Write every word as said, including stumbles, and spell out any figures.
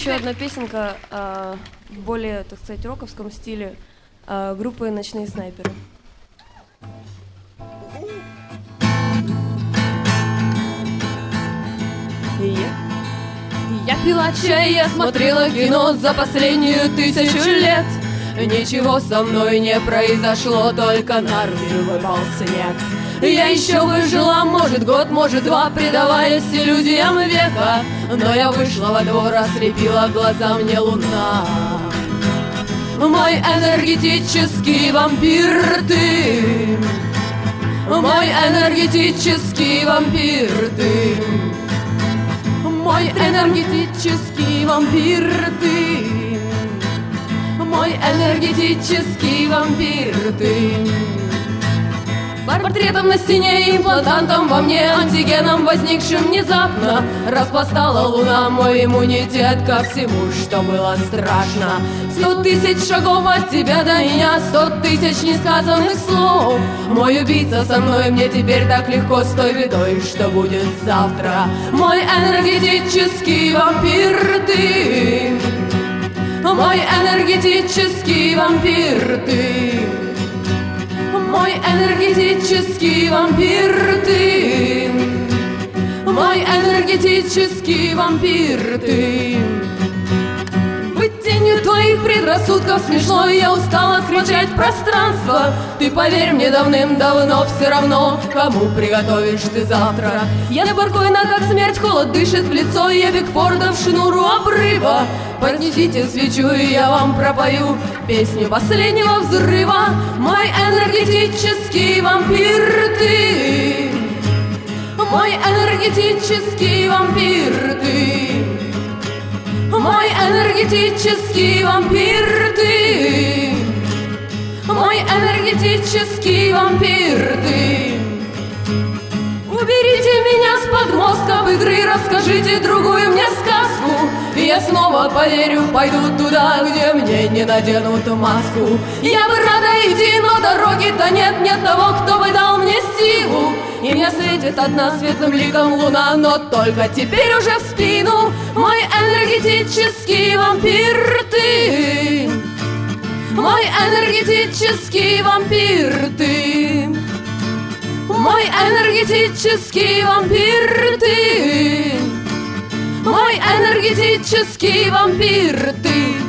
еще одна песенка э, в более, так сказать, роковском стиле э, группы «Ночные снайперы». Я пила чай, я смотрела кино за последнюю тысячу лет. Ничего со мной не произошло, только на руки выпал снег. Я еще выжила, может, год, может, два, предаваясь иллюзиям века. Но я вышла во двор, ослепила глаза мне луна. Мой энергетический вампир ты, мой энергетический вампир ты, мой энергетический вампир ты, мой энергетический вампир ты. Портретом на стене, имплантантом во мне, антигеном, возникшим внезапно, распластала луна мой иммунитет ко всему, что было страшно. Сто тысяч шагов от тебя до меня, сто тысяч несказанных слов. Мой убийца со мной, мне теперь так легко с той бедой, что будет завтра. Мой энергетический вампир ты, мой энергетический вампир ты, мой энергетический вампир ты, мой энергетический вампир ты. Быть тенью твоих предрассудков смешно, я устала кричать в пространство. Ты поверь мне, давным-давно все равно, кому приготовишь ты завтра. Я спокойно, как смерть, холод дышит в лицо, я Бигфорда в шнуру обрыва. Поднесите свечу, и я вам пропою песню последнего взрыва. Мой энергетический вампир ты, мой энергетический вампир ты, мой энергетический вампир ты, мой энергетический вампир ты. Уберите меня с подмостков игры, расскажите другую мне сказку, и я снова поверю, пойду туда, где мне не наденут маску. Я бы рада идти, но дороги-то нет, нет того, кто бы дал мне силу. И мне светит одна светлым ликом луна, но только теперь уже в спину. Мой энергетический вампир ты, мой энергетический вампир ты, мой энергетический вампир ты, мой энергетический вампир ты.